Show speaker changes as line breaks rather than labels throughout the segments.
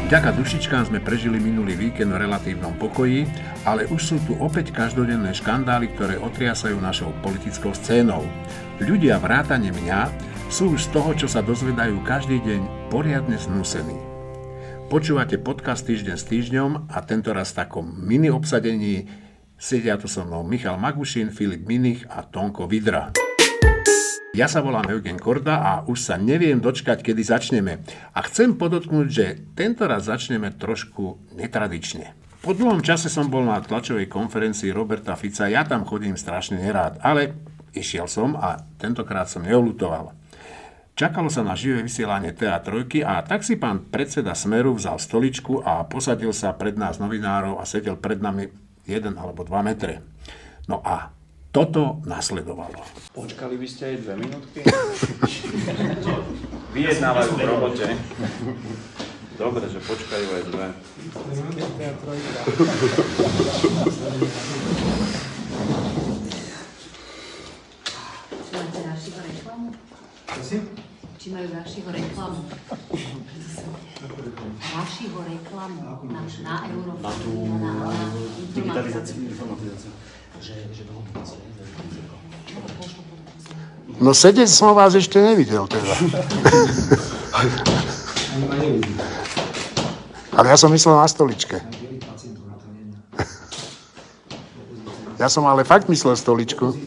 Vďaka dušičkám sme prežili minulý víkend v relatívnom pokoji, ale už sú tu opäť každodenné škandály, ktoré otriasajú našou politickou scénou. Ľudia vrátane mňa sú už z toho, čo sa dozvedajú každý deň, poriadne znúsení. Počúvate podcast Týždeň s týždňom a tentoraz v takom mini obsadení sedia tu so mnou Michal Magušin, Filip Minich a Tonko Vidra. Ja sa volám Eugen Korda a už sa neviem dočkať, kedy začneme. A chcem podotknúť, že tentoraz začneme trošku netradične. Po dlhom čase som bol na tlačovej konferencii Roberta Fica, ja tam chodím strašne nerád, ale išiel som a tentokrát som neoľutoval. Čakalo sa na živé vysielanie TA3 a tak si pán predseda Smeru vzal stoličku a posadil sa pred nás novinárov a sedel pred nami 1 alebo 2 metre. No a toto nasledovalo.
Počkali by ste aj 2 minútky? Vyjednávajú v robote. Dobre, že počkajú aj 2.
Máte Rášiho reklamu? Či majú Rášiho reklamu? Rášiho reklamu na Európe.
Na tú digitalizáciu, informatizáciu. Že bolo moc,
No sedieť som vás ešte nevidel teda. Ale ja som myslel na stoličke. Ja som ale fakt myslel stoličku.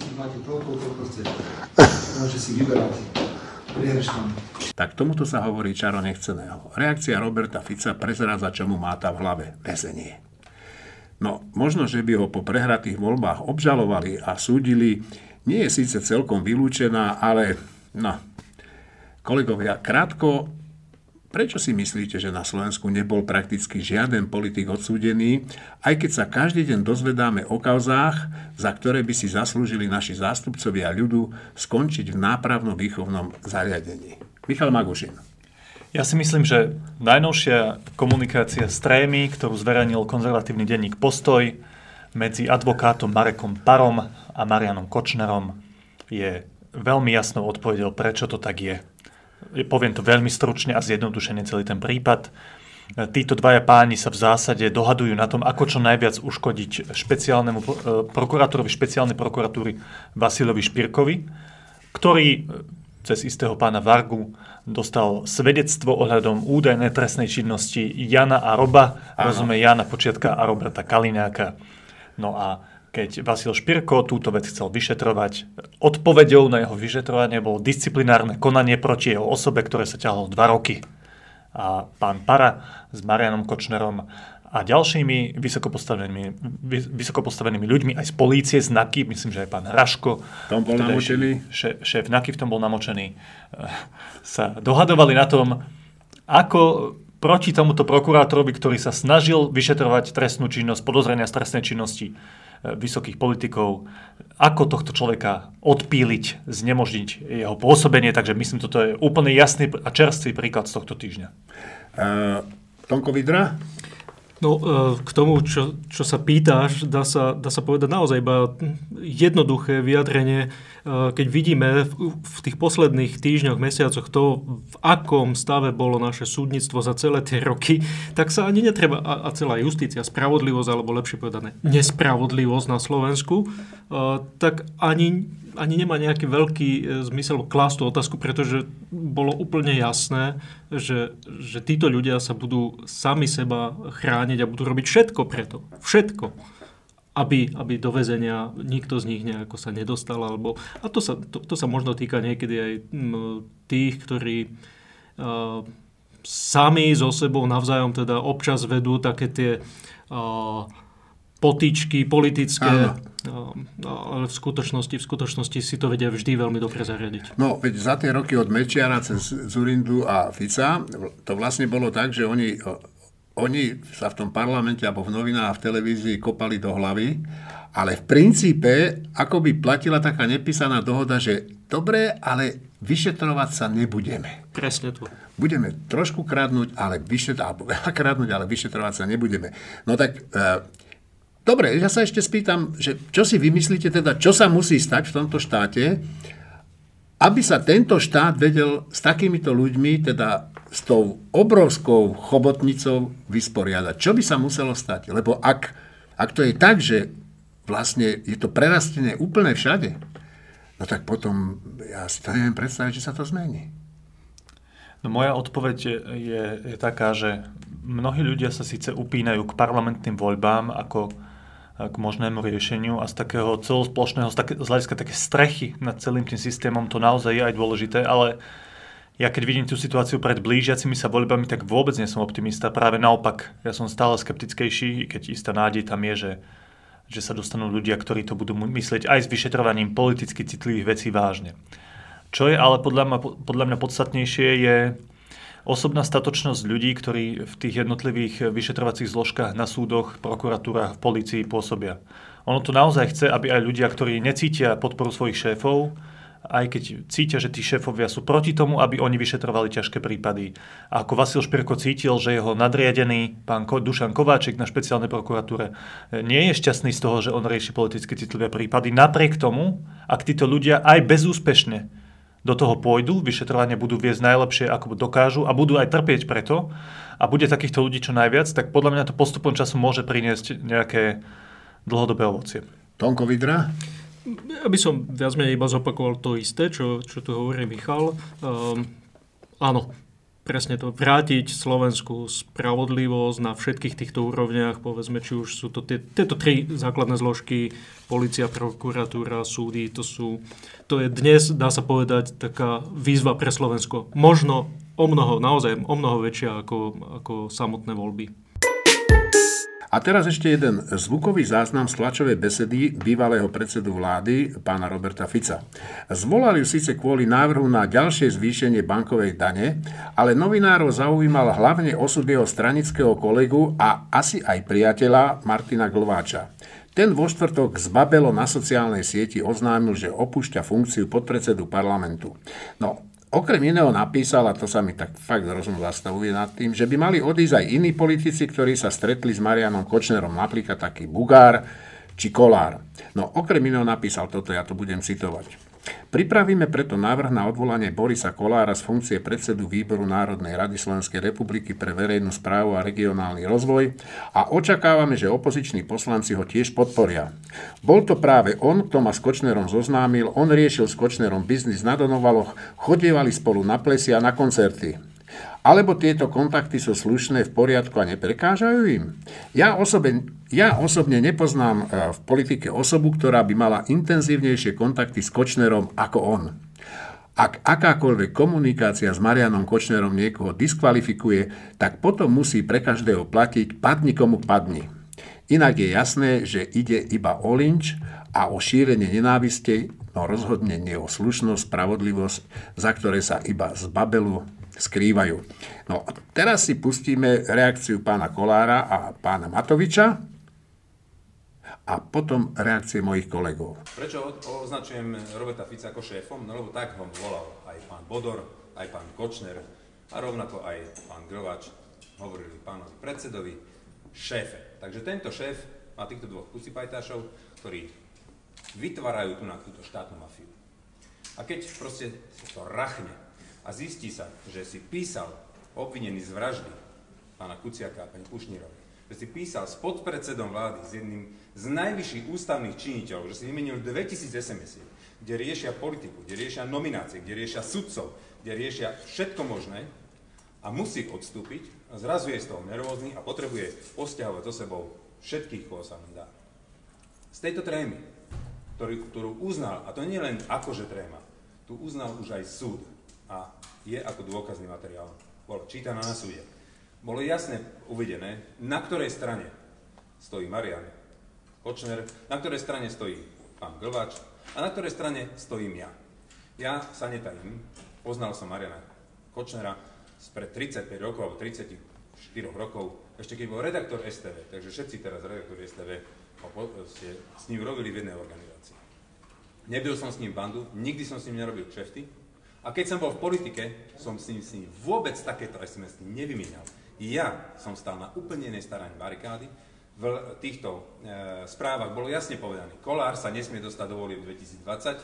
Tak tomuto sa hovorí čaro nechceného. Reakcia Roberta Fica prezrádza, čo mu máta v hlave. Väzenie. No, možno, že by ho po prehratých voľbách obžalovali a súdili, nie je síce celkom vylúčená, ale kolegovia, krátko, prečo si myslíte, že na Slovensku nebol prakticky žiaden politik odsúdený, aj keď sa každý deň dozvedáme o kauzách, za ktoré by si zaslúžili naši zástupcovia ľudu skončiť v nápravno-výchovnom zariadení? Michal Magušin.
Ja si myslím, že najnovšia komunikácia z Trémy, ktorú zverejnil konzervatívny denník Postoj medzi advokátom Marekom Parom a Marianom Kočnerom je veľmi jasnou odpoveďou, prečo to tak je. Poviem to veľmi stručne a zjednodušene celý ten prípad. Títo dvaja páni sa v zásade dohadujú na tom, ako čo najviac uškodiť špeciálnemu prokurátorovi špeciálnej prokuratúry Vasilovi Špirkovi, ktorý cez istého pána Vargu dostal svedectvo ohľadom údajnej trestnej činnosti Jana a Roba, rozumie Jana Počiatka a Roberta Kaliňáka. No a keď Vasil Špirko túto vec chcel vyšetrovať, odpoveďou na jeho vyšetrovanie bolo disciplinárne konanie proti jeho osobe, ktoré sa ťahalo 2 roky. A pán Para s Marianom Kočnerom a ďalšími vysokopostavenými ľuďmi aj z polície, z NAKY, myslím, že aj pán Raško,
Tom bol namočený.
Šéf NAKY v tom bol namočený, sa dohadovali na tom, ako proti tomuto prokurátorovi, ktorý sa snažil vyšetrovať trestnú činnosť, podozrenia z trestnej činnosti vysokých politikov, ako tohto človeka odpíliť, znemožniť jeho pôsobenie. Takže myslím, toto je úplne jasný a čerstvý príklad z tohto týždňa.
Tonko Vidra?
No, k tomu, čo sa pýtaš, dá sa povedať naozaj iba jednoduché vyjadrenie. Keď vidíme v tých posledných týždňoch, mesiacoch to, v akom stave bolo naše súdnictvo za celé tie roky, tak sa ani netreba, a celá justícia, spravodlivosť, alebo lepšie povedané, nespravodlivosť na Slovensku, tak ani nemá nejaký veľký zmysel klásť tú otázku, pretože bolo úplne jasné, že títo ľudia sa budú sami seba chrániť a budú robiť všetko preto. Všetko. Aby do väzenia nikto z nich nejako sa nedostal. A to sa možno týka niekedy aj tých, ktorí sami so sebou navzájom teda občas vedú také tie potýčky politické, ale v skutočnosti si to vedia vždy veľmi dobre zariadiť.
No, veď za tie roky od Mečiara cez Dzurindu a Fica, to vlastne bolo tak, že oni sa v tom parlamente alebo v novinách a v televízii kopali do hlavy, ale v princípe akoby platila taká nepísaná dohoda, že dobre, ale vyšetrovať sa nebudeme.
Presne to.
Budeme trošku kradnúť, ale vyšetrovať sa nebudeme. No tak dobre, ja sa ešte spýtam, že čo si vymyslíte teda, čo sa musí stať v tomto štáte, aby sa tento štát vedel s takýmito ľuďmi, teda s tou obrovskou chobotnicou vysporiadať. Čo by sa muselo stať? Lebo ak to je tak, že vlastne je to prerastené úplne všade, no tak potom ja si to neviem predstaviť, že sa to zmení.
No moja odpoveď je taká, že mnohí ľudia sa síce upínajú k parlamentným voľbám ako k možnému riešeniu a z takého celosplošného, z hľadiska také strechy nad celým tým systémom to naozaj je aj dôležité, ale ja keď vidím tú situáciu pred blížiacimi sa voľbami, tak vôbec nie som optimista. Práve naopak, ja som stále skeptickejší, keď istá nádej tam je, že sa dostanú ľudia, ktorí to budú myslieť aj s vyšetrovaním politicky citlivých vecí vážne. Čo je ale podľa mňa podstatnejšie je osobná statočnosť ľudí, ktorí v tých jednotlivých vyšetrovacích zložkách na súdoch, prokuratúrach, v polícii pôsobia. Ono to naozaj chce, aby aj ľudia, ktorí necítia podporu svojich šéfov, aj keď cítia, že tí šéfovia sú proti tomu, aby oni vyšetrovali ťažké prípady. A ako Vasil Špirko cítil, že jeho nadriadený pán Dušan Kováčik na špeciálnej prokuratúre nie je šťastný z toho, že on rieši politicky citlivé prípady. Napriek tomu, ak títo ľudia aj bezúspešne do toho pôjdu, vyšetrovanie budú viesť najlepšie, ako dokážu a budú aj trpieť preto a bude takýchto ľudí čo najviac, tak podľa mňa to postupom času môže priniesť nejaké dlhodobé ovocie.
Tonko Vidra?
Ja by som viac menej iba zopakoval to isté, čo tu hovorí Michal. Áno, presne to. Vrátiť slovenskú spravodlivosť na všetkých týchto úrovniach, povedzme, či už sú to tieto tri základné zložky, polícia, prokuratúra, súdy, to je dnes, dá sa povedať, taká výzva pre Slovensko. Možno naozaj o mnoho väčšia ako samotné voľby.
A teraz ešte jeden zvukový záznam z tlačovej besedy bývalého predsedu vlády, pána Roberta Fica. Zvolali ju síce kvôli návrhu na ďalšie zvýšenie bankovej dane, ale novinárov zaujímal hlavne osud jeho stranického kolegu a asi aj priateľa Martina Glváča. Ten vo štvrtok zbabelo na sociálnej sieti oznámil, že opúšťa funkciu podpredsedu parlamentu. No, okrem iného napísal, a to sa mi tak fakt rozum zastavuje nad tým, že by mali odísť aj iní politici, ktorí sa stretli s Marianom Kočnerom, napríklad taký Bugár či Kolár. No okrem iného napísal toto, ja to budem citovať. Pripravíme preto návrh na odvolanie Borisa Kolára z funkcie predsedu výboru Národnej rady Slovenskej republiky pre verejnú správu a regionálny rozvoj a očakávame, že opoziční poslanci ho tiež podporia. Bol to práve on, kto ma s Kočnerom zoznámil, on riešil s Kočnerom biznis na Donovaloch, chodievali spolu na plesy a na koncerty. Alebo tieto kontakty sú slušné, v poriadku a neprekážajú im? Ja osobne nepoznám v politike osobu, ktorá by mala intenzívnejšie kontakty s Kočnerom ako on. Ak akákoľvek komunikácia s Marianom Kočnerom niekoho diskvalifikuje, tak potom musí pre každého platiť padni komu padni. Inak je jasné, že ide iba o lynč a o šírenie nenávistej, no rozhodne nie o slušnosť, spravodlivosť, za ktoré sa iba z babelu skrývajú. No teraz si pustíme reakciu pána Kolára a pána Matoviča a potom reakcie mojich kolegov.
Prečo označujem Roberta Fica ako šéfom? No lebo tak ho volal aj pán Bodor, aj pán Kočner a rovnako aj pán Glváč hovorili pánovi predsedovi šéfe. Takže tento šéf má týchto dvoch pucipajtášov, ktorí vytvárajú túto štátnu mafiu. A keď proste to rachne a zistí sa, že si písal obvinený z vraždy pána Kuciaka a pani Kušnírovej, že si písal s podpredsedom vlády, s jedným z najvyšších ústavných činiteľov, že si vymenil 2000 SMS-iek, kde riešia politiku, kde riešia nominácie, kde riešia sudcov, kde riešia všetko možné a musí odstúpiť a zrazu je z toho nervózny a potrebuje posťahovať so sebou všetkých, koho sa len dá. Z tejto trémy, ktorú uznal, a to nie len akože tréma, tu uznal už aj súd, a je ako dôkazný materiál. Bol čítaná na súde. Bolo jasne uvedené, na ktorej strane stojí Marian Kočner, na ktorej strane stojí pán Glváč a na ktorej strane stojím ja. Ja sa netajím, poznal som Mariana Kočnera spred 35 rokov alebo 34 rokov, ešte keď bol redaktor STV, takže všetci teraz redaktori STV ste s ním robili v jednej organizácii. Nebyl som s ním bandu, nikdy som s ním nerobil kšefty. A keď som bol v politike, som s ním vôbec takéto SMS nevymienial. Ja som stál na úplne inej strane barikády. V týchto správach bolo jasne povedané, Kolár sa nesmie dostať do volieb 2020,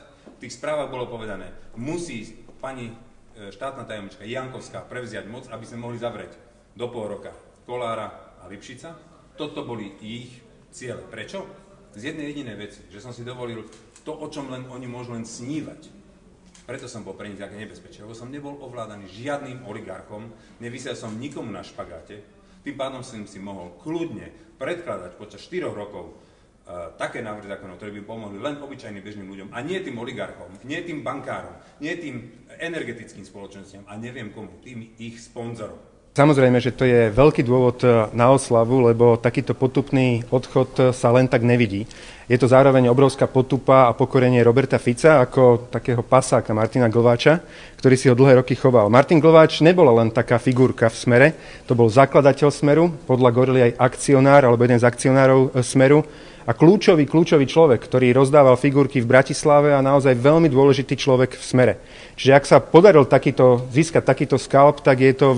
V tých správach bolo povedané, musí pani štátna tajomnička Jankovská prevziať moc, aby sme mohli zavrieť do pol roka Kollára a Lipšica. Toto boli ich ciele. Prečo? Z jednej jedinej veci, že som si dovolil to, o čom len oni môžu len snívať. Preto som bol pre nich také nebezpečie, lebo som nebol ovládaný žiadnym oligarchom, nevisel som nikomu na špagáte, tým pádom som si mohol kľudne predkladať počas 4 rokov také návrhy zákonov, ktoré by pomohli len obyčajným bežným ľuďom a nie tým oligarchom, nie tým bankárom, nie tým energetickým spoločnostiam a neviem komu, tým ich sponzorom.
Samozrejme, že to je veľký dôvod na oslavu, lebo takýto potupný odchod sa len tak nevidí. Je to zároveň obrovská potupa a pokorenie Roberta Fica ako takého pasáka Martina Glváča, ktorý si ho dlhé roky choval. Martin Glváč nebola len taká figurka v Smere, to bol zakladateľ Smeru, podľa Gorily aj akcionár alebo jeden z akcionárov Smeru a kľúčový človek, ktorý rozdával figurky v Bratislave a naozaj veľmi dôležitý človek v Smere. Čiže ak sa podaril získať takýto skalp, tak je to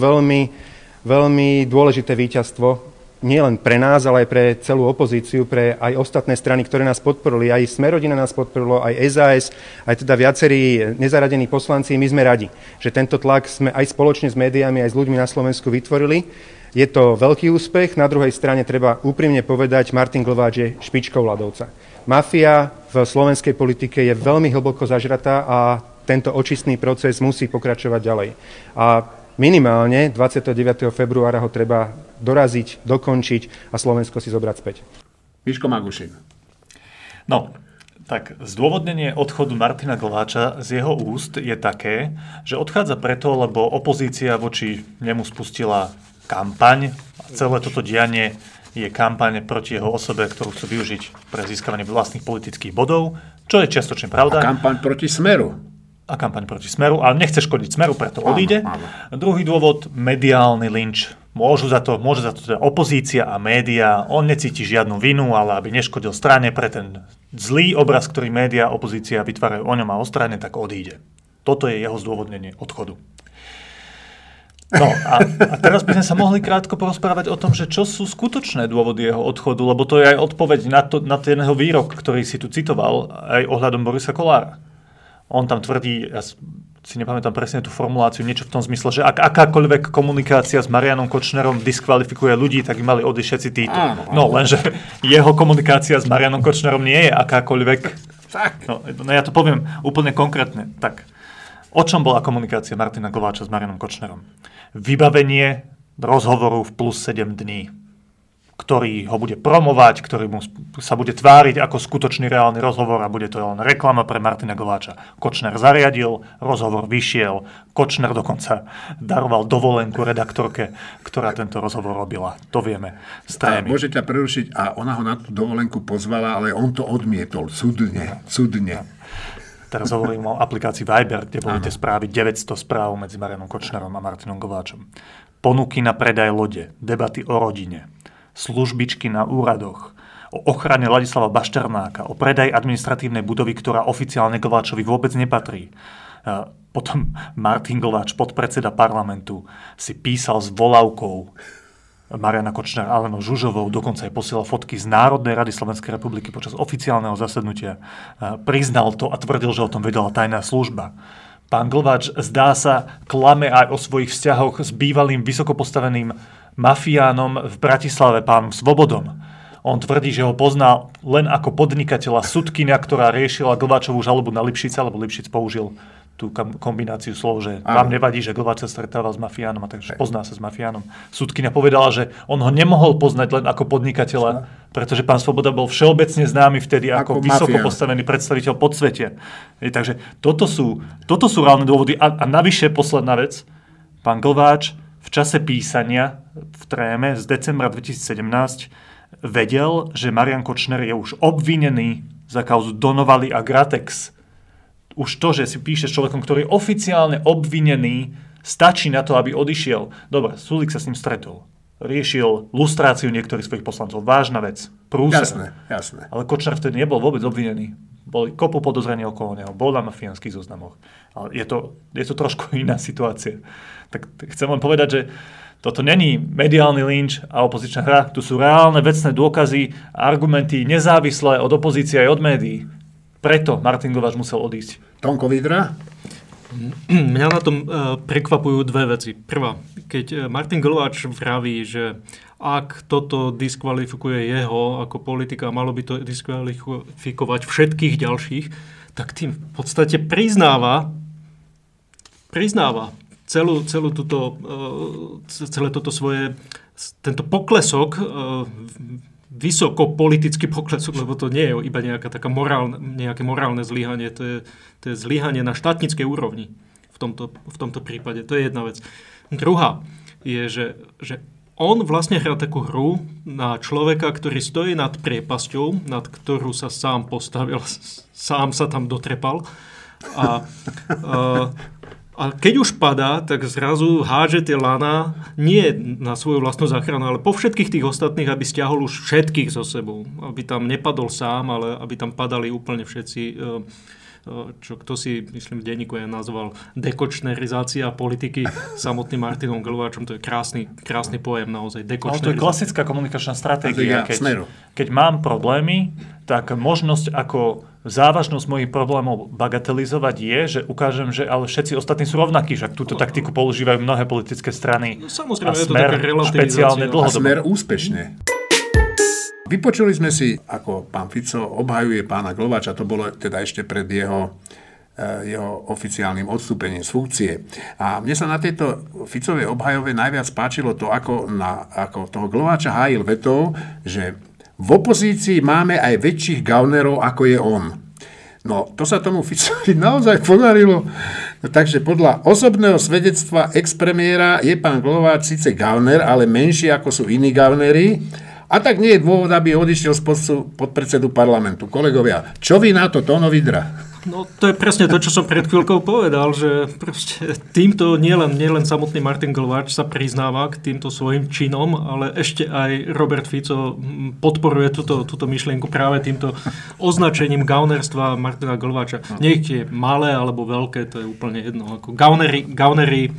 veľmi dôležité víťazstvo nielen pre nás, ale aj pre celú opozíciu, pre aj ostatné strany, ktoré nás podporili. Aj Smer-rodina nás podporilo, aj SAS, aj teda viacerí nezaradení poslanci. My sme radi, že tento tlak sme aj spoločne s médiami, aj s ľuďmi na Slovensku vytvorili. Je to veľký úspech. Na druhej strane treba úprimne povedať, Martin Glváč je špičkou ľadovca. Mafia v slovenskej politike je veľmi hlboko zažratá a tento očistný proces musí pokračovať ďalej. A minimálne 29. februára ho treba doraziť, dokončiť a Slovensko si zobrať späť.
Miško Magušin.
No, tak zdôvodnenie odchodu Martina Glváča z jeho úst je také, že odchádza preto, lebo opozícia voči nemu spustila kampaň. Celé toto dianie je kampaň proti jeho osobe, ktorú chcú využiť pre získavanie vlastných politických bodov, čo je čiastočne pravda.
A kampaň proti Smeru.
A kampaň proti Smeru, ale nechce škodiť Smeru, preto odíde.
Áno.
Druhý dôvod, mediálny lynč. Môže za to teda opozícia a médiá. On necíti žiadnu vinu, ale aby neškodil strane pre ten zlý obraz, ktorý médiá a opozícia vytvárajú o ňom a o strane, tak odíde. Toto je jeho zdôvodnenie odchodu. No a teraz by sme sa mohli krátko porozprávať o tom, že čo sú skutočné dôvody jeho odchodu, lebo to je aj odpoveď na ten jeho výrok, ktorý si tu citoval, aj ohľadom Borisa Kollára. On tam tvrdí, ja si nepamätám presne tú formuláciu, niečo v tom zmysle, že ak akákoľvek komunikácia s Marianom Kočnerom diskvalifikuje ľudí, tak by mali odísť všetci títo.
Áno.
No lenže jeho komunikácia s Marianom Kočnerom nie je akákoľvek.
Tak.
No ja to poviem úplne konkrétne. Tak, o čom bola komunikácia Martina Glváča s Marianom Kočnerom? Vybavenie rozhovoru v plus 7 dní, ktorý ho bude promovať, ktorý mu sa bude tváriť ako skutočný reálny rozhovor a bude to len reklama pre Martina Glváča. Kočner zariadil, rozhovor vyšiel, Kočner dokonca daroval dovolenku redaktorke, ktorá tento rozhovor robila. To vieme z témy.
Môže ťa prerušiť a ona ho na tú dovolenku pozvala, ale on to odmietol. Cudne.
Teraz hovorím o aplikácii Viber, kde boli tie správy, 900 správ medzi Marianom Kočnerom a Martinom Glváčom. Ponuky na predaj lode, debaty o rodine, službičky na úradoch, o ochrane Ladislava Bašternáka, o predaj administratívnej budovy, ktorá oficiálne Glváčovi vôbec nepatrí. Potom Martin Glváč, podpredseda parlamentu, si písal s volávkou Mariana Kočnera, Alenou Žužovou, dokonca aj posielal fotky z Národnej rady Slovenskej republiky počas oficiálneho zasadnutia. Priznal to a tvrdil, že o tom vedela tajná služba. Pán Glváč, zdá sa, klame aj o svojich vzťahoch s bývalým vysokopostaveným mafiánom v Bratislave, pánom Svobodom. On tvrdí, že ho pozná len ako podnikateľa Sudkyňa, ktorá riešila Glváčovú žalobu na Lipšica, lebo Lipšic použil tú kombináciu slov, že vám nevadí, že Glváč sa stretával s mafiánom, a takže pozná sa s mafiánom. Sudkyňa povedala, že on ho nemohol poznať len ako podnikateľa, pretože pán Svoboda bol všeobecne známy vtedy ako vysoko postavený predstaviteľ podsvetia. Takže toto sú reálne dôvody. A navyše posledná vec, pán Glváč v čase písania v Tréme z decembra 2017 vedel, že Marian Kočner je už obvinený za kauzu Donovali a Gratex. Už to, že si píše s človekom, ktorý je oficiálne obvinený, stačí na to, aby odišiel. Dobre, Sulík sa s ním stretol. Riešil lustráciu niektorých svojich poslancov. Vážna vec. Prúser.
Jasné.
Ale Kočner vtedy nebol vôbec obvinený. Boli kopu podozrení okolo neho. Bol na mafiánskych zoznamoch. Ale je to trošku iná situácia. Tak chcem len povedať, že toto není mediálny lynč a opozičná hra. Tu sú reálne vecné dôkazy a argumenty nezávislé od opozície aj od médií. preto Martin Glváč musel odísť.
Tonko Vidra?
Mňa na tom prekvapujú dve veci. Prvá, keď Martin Glváč vraví, že ak toto diskvalifikuje jeho ako politika, malo by to diskvalifikovať všetkých ďalších, tak tým v podstate priznáva celé toto svoje, tento poklesok, vysoko-politický poklesok, lebo to nie je iba nejaké morálne zlyhanie, to je zlyhanie na štátnickej úrovni v tomto prípade. To je jedna vec. Druhá je, že on vlastne hrá takú hru na človeka, ktorý stojí nad priepasťou, nad ktorú sa sám postavil, sám sa tam dotrepal. A keď už padá, tak zrazu háže tie lana nie na svoju vlastnú záchranu, ale po všetkých tých ostatných, aby stiahol už všetkých so sebou. Aby tam nepadol sám, ale aby tam padali úplne všetci, čo kto si, myslím, v denníku je nazval dekočnerizácia politiky samotným Martinom Glváčom. To je krásny pojem naozaj.
To je klasická komunikačná stratégia. Keď mám problémy, tak možnosť ako závažnosť mojich problémov bagatelizovať je, že ukážem, že ale všetci ostatní sú rovnakí, že túto taktiku používajú mnohé politické strany.
Samozrejme,
a
je to
Smer
taká relativizácia.
špeciálne dlhodobo.
A Smer úspešne. Vypočuli sme si, ako pán Fico obhajuje pána Glváča, to bolo teda ešte pred jeho oficiálnym odstúpením z funkcie. A mne sa na tejto Ficovej obhajove najviac páčilo to, ako toho Glváča hájil vetou, že v opozícii máme aj väčších gaunerov, ako je on. No, to sa tomu Ficovi naozaj podarilo. No, takže podľa osobného svedectva ex-premiéra je pán Glváč síce gauner, ale menší ako sú iní gauneri. A tak nie je dôvod, aby odišiel z postu podpredsedu parlamentu. Kolegovia, čo vy na to, Tono Vidra?
No to je presne to, čo som pred chvíľkou povedal, že proste týmto nielen samotný Martin Glváč sa priznáva k týmto svojim činom, ale ešte aj Robert Fico podporuje túto myšlienku práve týmto označením gaunerstva Martina Glváča. Nech je malé alebo veľké, to je úplne jedno. Ako gaunery,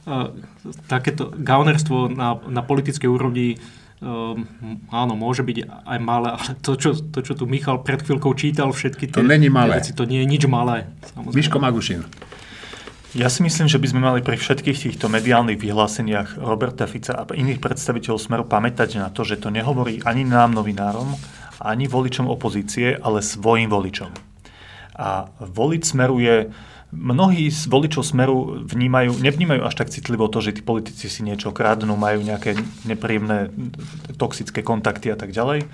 takéto gaunerstvo na politickej úrovni áno, môže byť aj malé, ale to, čo tu Michal pred chvíľkou čítal, všetky tie veci, to nie je nič malé. Samozrejme.
Miško Magušin.
Ja si myslím, že by sme mali pri všetkých týchto mediálnych vyhláseniach Roberta Fica a iných predstaviteľov Smeru pamätať na to, že to nehovorí ani nám, novinárom, ani voličom opozície, ale svojim voličom. A volič Smeru je... Mnohí z voličov Smeru nevnímajú až tak citlivo to, že tí politici si niečo kradnú, majú nejaké nepríjemné toxické kontakty a tak ďalej.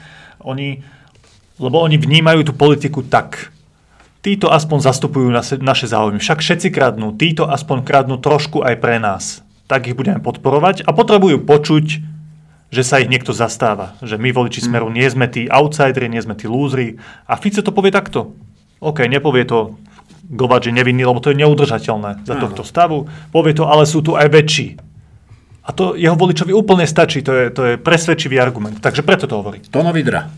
Lebo oni vnímajú tú politiku tak. Títo aspoň zastupujú naše záujmy. Však všetci kradnú. Títo aspoň kradnú trošku aj pre nás. Tak ich budeme podporovať a potrebujú počuť, že sa ich niekto zastáva. Že my voliči Smeru nie sme tí outsideri, nie sme tí lúzri. A Fico to povie takto. OK, nepovie to Glváč je nevinný, lebo to je neudržateľné za tohto stavu. Povie to, ale sú tu aj väčší. A to jeho voličovi úplne stačí. To je presvedčivý argument. Takže preto to hovorí.
Tono Vidra.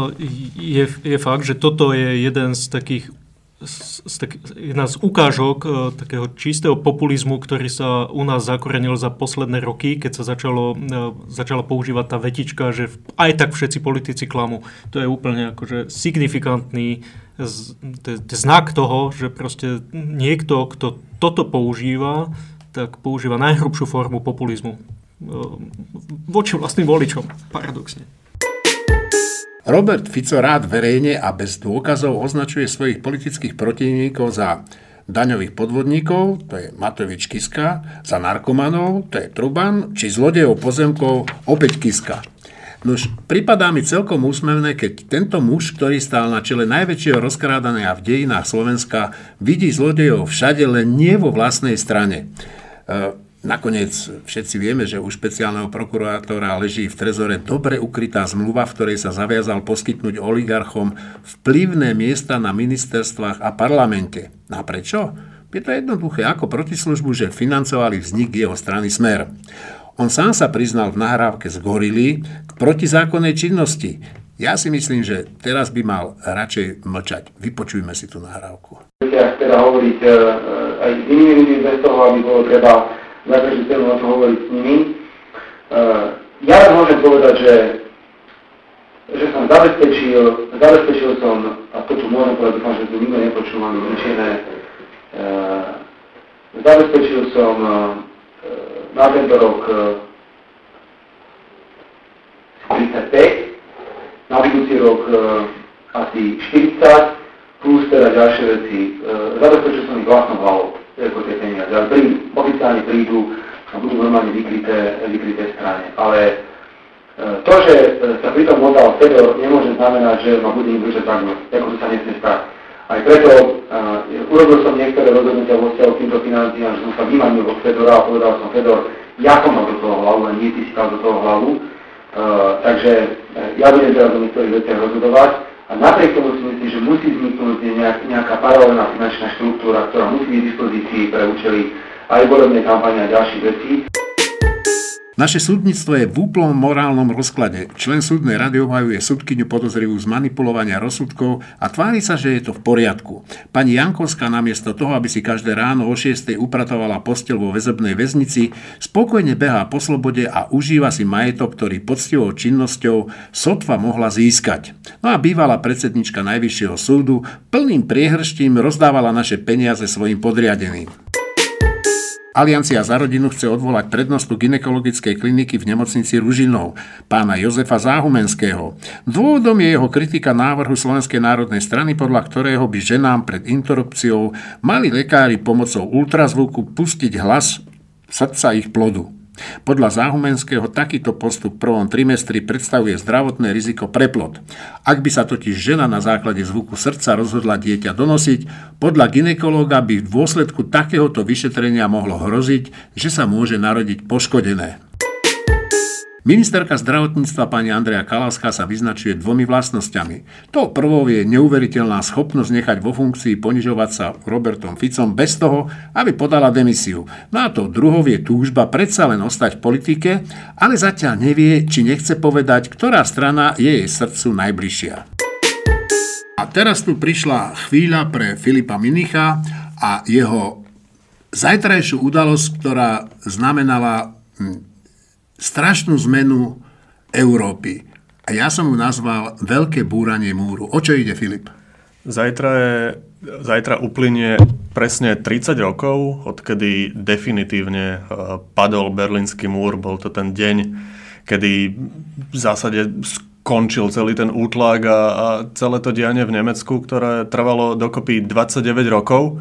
Je fakt, že toto je jeden z takých jedna z ukážok takého čistého populizmu, ktorý sa u nás zakorenil za posledné roky, keď sa začala používať tá vetička, že aj tak všetci politici klamú. To je úplne akože signifikantný znak toho, že proste niekto, kto toto používa, tak používa najhrubšiu formu populizmu voči vlastným voličom, paradoxne.
Robert Fico rád verejne a bez dôkazov označuje svojich politických protivníkov za daňových podvodníkov, to je Matovič Kiska, za narkomanov, to je Truban, či zlodejov pozemkov, opäť Kiska. Nož, pripadá mi celkom úsmevné, keď tento muž, ktorý stál na čele najväčšieho rozkrádania v dejinách Slovenska, vidí zlodejov všade, len nie vo vlastnej strane. Nakoniec všetci vieme, že u špeciálneho prokurátora leží v trezore dobre ukrytá zmluva, v ktorej sa zaviazal poskytnúť oligarchom vplyvné miesta na ministerstvách a parlamente. A prečo? Je to jednoduché ako protislužbu, že financovali vznik jeho strany Smer. On sám sa priznal v nahrávke z Gorily k protizákonnej činnosti. Ja si myslím, že teraz by mal radšej mlčať. Vypočujme si tú nahrávku.
Teda hovoriť aj s inými ľuďmi bez toho, aby bolo treba za každú cenu o tom hovoriť s nimi. Ja môžem povedať, že že som zabezpečil som, a to čo môžem povedať, dúfam, že tu nikto nepočul, mám vyričené, zabezpečil som na tento rok 35, na budúci rok asi 40, plus teda ďalšie veci. Zabezpečil som ich vlastnou hlavou, ako tie peniaze. Ale oficiálne prídu a budú normálne vykryté strane. Ale to, že sa pri tom modal Fedor, nemôže znamenať, že ma bude im držať za ňu, ako to sa nesmie stať. Aj preto urobil som niektoré rozhodnutia vo vzťahu k týmto financiám, že som sa vymanil od Fedora a povedal som, Fedor, ja som mal do toho hlavu, a nie ty si dal do toho hlavu. Takže ja budem teraz o niektorých veciach rozhodovať a napriek tomu si myslím, že musí vzniknúť nejaká paralelná finančná štruktúra, ktorá musí byť v dispozícii pre účely aj volebnej kampane a ďalších vecí.
Naše súdnictvo je v úplnom morálnom rozklade. Člen súdnej rady obhajuje sudkyňu podozrivú z manipulovania rozsudkov a tvári sa, že je to v poriadku. Pani Jankovská namiesto toho, aby si každé ráno o 6:00 upratovala posteľ vo väzobnej väznici, spokojne behá po slobode a užíva si majetok, ktorý poctivou činnosťou sotva mohla získať. No a bývalá predsednička Najvyššieho súdu plným priehrštím rozdávala naše peniaze svojim podriadeným. Aliancia za rodinu chce odvolať prednostu gynekologickej kliniky v nemocnici Ružinov, pána Jozefa Záhumenského. Dôvodom je jeho kritika návrhu Slovenskej národnej strany, podľa ktorého by ženám pred interrupciou mali lekári pomocou ultrazvuku pustiť hlas srdca ich plodu. Podľa Záhumenského takýto postup v prvom trimestri predstavuje zdravotné riziko pre plod. Ak by sa totiž žena na základe zvuku srdca rozhodla dieťa donosiť, podľa gynekológa by v dôsledku takéhoto vyšetrenia mohlo hroziť, že sa môže narodiť poškodené. Ministerka zdravotníctva pani Andrea Kalavská sa vyznačuje dvomi vlastnosťami. Tou prvou je neuveriteľná schopnosť nechať vo funkcii ponižovať sa Robertom Ficom bez toho, aby podala demisiu. No a tou druhou je túžba predsa len ostať v politike, ale zatiaľ nevie, či nechce povedať, ktorá strana je jej srdcu najbližšia. A teraz tu prišla chvíľa pre Filipa Minicha a jeho zajtrajšiu udalosť, ktorá znamenala strašnú zmenu Európy. A ja som ju nazval Veľké búranie múru. O čo ide, Filip?
Zajtra uplynie presne 30 rokov, odkedy definitívne padol Berlínsky múr. Bol to ten deň, kedy v zásade skončil celý ten útlak a celé to dianie v Nemecku, ktoré trvalo dokopy 29 rokov.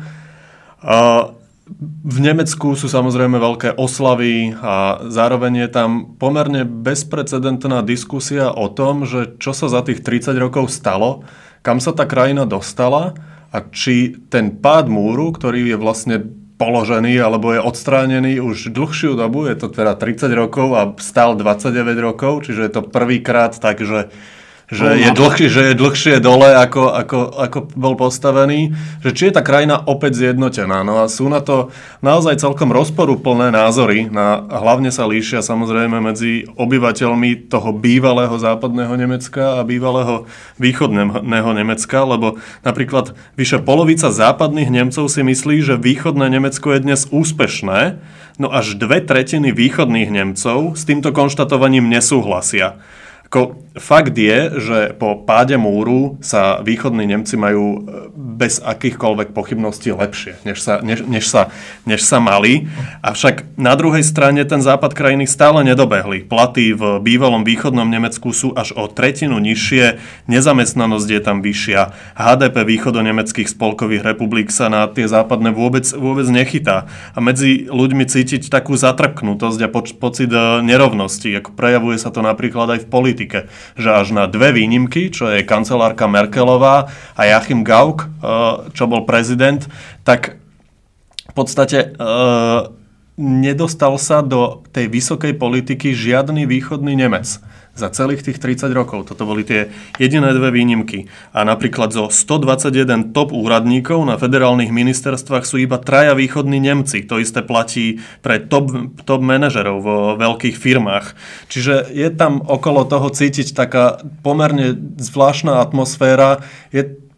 V Nemecku sú samozrejme veľké oslavy a zároveň je tam pomerne bezprecedentná diskusia o tom, že čo sa za tých 30 rokov stalo, kam sa tá krajina dostala a či ten pád múru, ktorý je vlastne položený alebo je odstránený už dlhšiu dobu, je to teda 30 rokov a stál 29 rokov, čiže je to prvýkrát tak, že je dlhšie dole, ako bol postavený, že či je tá krajina opäť zjednotená. No a sú na to naozaj celkom rozporuplné názory. Hlavne sa líšia samozrejme medzi obyvateľmi toho bývalého západného Nemecka a bývalého východného Nemecka, lebo napríklad vyše polovica západných Nemcov si myslí, že východné Nemecko je dnes úspešné, no až 2/3 východných Nemcov s týmto konštatovaním nesúhlasia. Fakt je, že po páde múru sa východní Nemci majú bez akýchkoľvek pochybností lepšie, než sa mali. Avšak na druhej strane ten západ krajiny stále nedobehli. Platy v bývalom východnom Nemecku sú až o 1/3 nižšie, nezamestnanosť je tam vyššia, HDP východonemeckých spolkových republik sa na tie západné vôbec nechytá. A medzi ľuďmi cítiť takú zatrpknutosť a pocit nerovnosti, ako prejavuje sa to napríklad aj v politike. Že až na dve výnimky, čo je kancelárka Merkelová a Joachim Gauck, čo bol prezident, tak v podstate nedostal sa do tej vysokej politiky žiadny východný Nemec za celých tých 30 rokov. Toto boli tie jediné dve výnimky. A napríklad zo 121 top úradníkov na federálnych ministerstvách sú iba 3 východní Nemci. To isté platí pre top manažerov vo veľkých firmách. Čiže je tam okolo toho cítiť taká pomerne zvláštna atmosféra. Je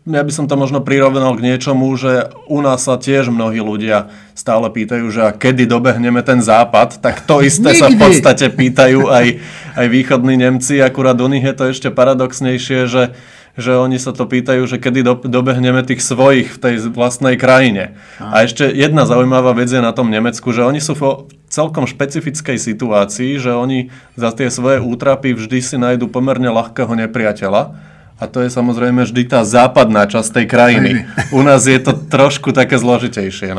ja by som to možno prirovnal k niečomu, že u nás sa tiež mnohí ľudia stále pýtajú, že kedy dobehneme ten západ, tak to isté sa v podstate pýtajú aj východní Nemci, akurát u nich je to ešte paradoxnejšie, že oni sa to pýtajú, že kedy dobehneme tých svojich v tej vlastnej krajine. A ešte jedna zaujímavá vec je na tom Nemecku, že oni sú v celkom špecifickej situácii, že oni za tie svoje útrapy vždy si nájdu pomerne ľahkého nepriateľa. A to je samozrejme vždy tá západná časť tej krajiny. U nás je to trošku také zložitejšie.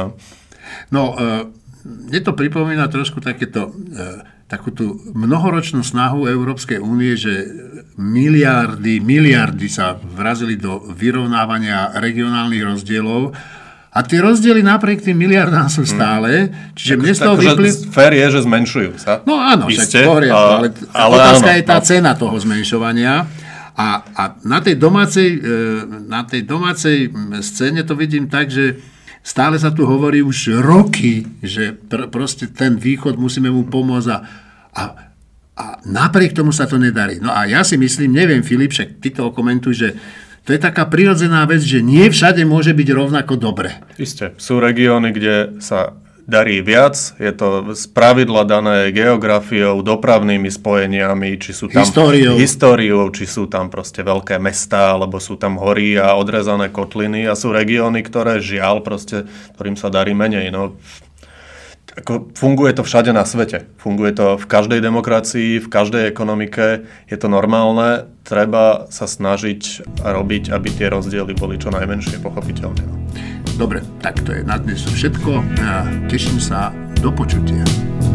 Mne to pripomína trošku takú tú mnohoročnú snahu Európskej únie, že miliardy sa vrazili do vyrovnávania regionálnych rozdielov. A tie rozdiely napriek tým miliardám sú stále. Čiže mne z toho
fér je, že zmenšujú sa.
No áno, však ale otázka je tá cena toho zmenšovania. A na tej domácej scéne to vidím tak, že stále sa tu hovorí už roky, že proste ten východ musíme mu pomôcť a napriek tomu sa to nedarí. No a ja si myslím, neviem, Filip, však ty to okomentuj, že to je taká prirodzená vec, že nie všade môže byť rovnako dobre.
Isté. Sú regióny, kde sa darí viac, je to spravidla dané geografiou, dopravnými spojeniami, či sú tam históriou, či sú tam proste veľké mestá, alebo sú tam hory a odrezané kotliny a sú regióny, ktoré žiaľ proste, ktorým sa darí menej. Funguje to všade na svete. Funguje to v každej demokracii, v každej ekonomike. Je to normálne. Treba sa snažiť a robiť, aby tie rozdiely boli čo najmenšie, pochopiteľne.
Dobre, tak to je na dnes všetko. Teším sa do počutia.